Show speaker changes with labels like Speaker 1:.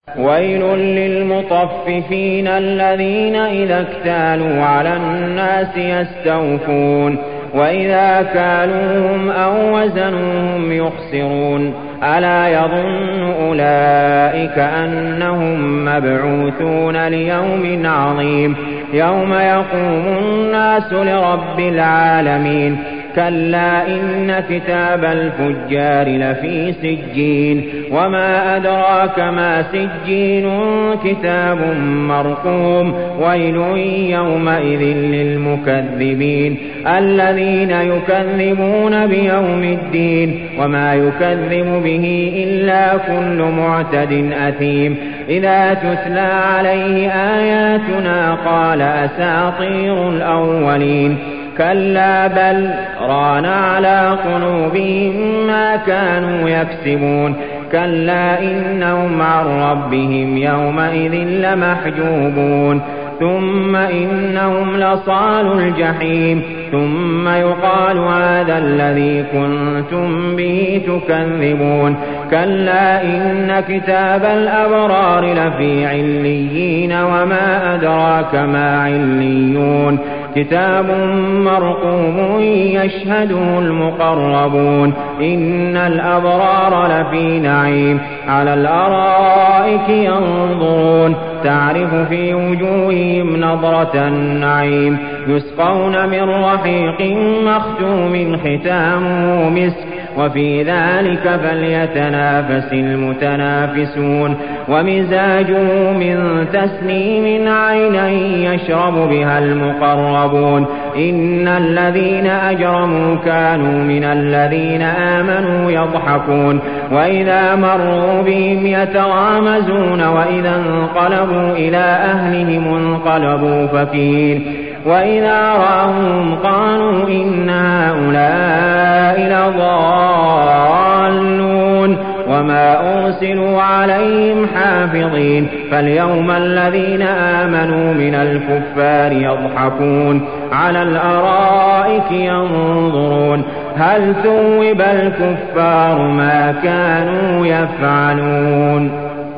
Speaker 1: ويل للمطففين الذين إذا اكتالوا على الناس يستوفون وإذا كالوهم أو وزنوهم يخسرون ألا يظن أولئك أنهم مبعوثون ليوم عظيم يوم يقوم الناس لرب العالمين كلا إن كتاب الفجار لفي سجين وما أدراك ما سجين كتاب مرقوم ويل يومئذ للمكذبين الذين يكذبون بيوم الدين وما يكذب به إلا كل معتد أثيم إذا تتلى عليه آياتنا قال أساطير الأولين كلا بل ران على قلوبهم ما كانوا يكسبون كلا إنهم عن ربهم يومئذ لمحجوبون ثم إنهم لصالوا الجحيم ثم يقال هذا الذي كنتم به تكذبون كلا إن كتاب الأبرار لفي عليين وما أدراك ما عليون كتاب مرقوم يشهده المقربون إن الأبرار لفي نعيم على الأرائك ينظرون تعرف في وجوههم نضرة النعيم يسقون من رحيق مختوم ختامه مسك وفي ذلك فليتنافس المتنافسون ومزاجه من تسنيم عينا يشرب بها المقربون إن الذين أجرموا كانوا من الذين آمنوا يضحكون وإذا مروا بهم يتغامزون وإذا انقلبوا إلى أهلهم انقلبوا فكين وإذا رأوهم قالوا إن هؤلاء لضالون وما أرسلوا عليهم حافظين فاليوم الذين آمنوا من الكفار يضحكون على الأرائك ينظرون هل ثوب الكفار ما كانوا يفعلون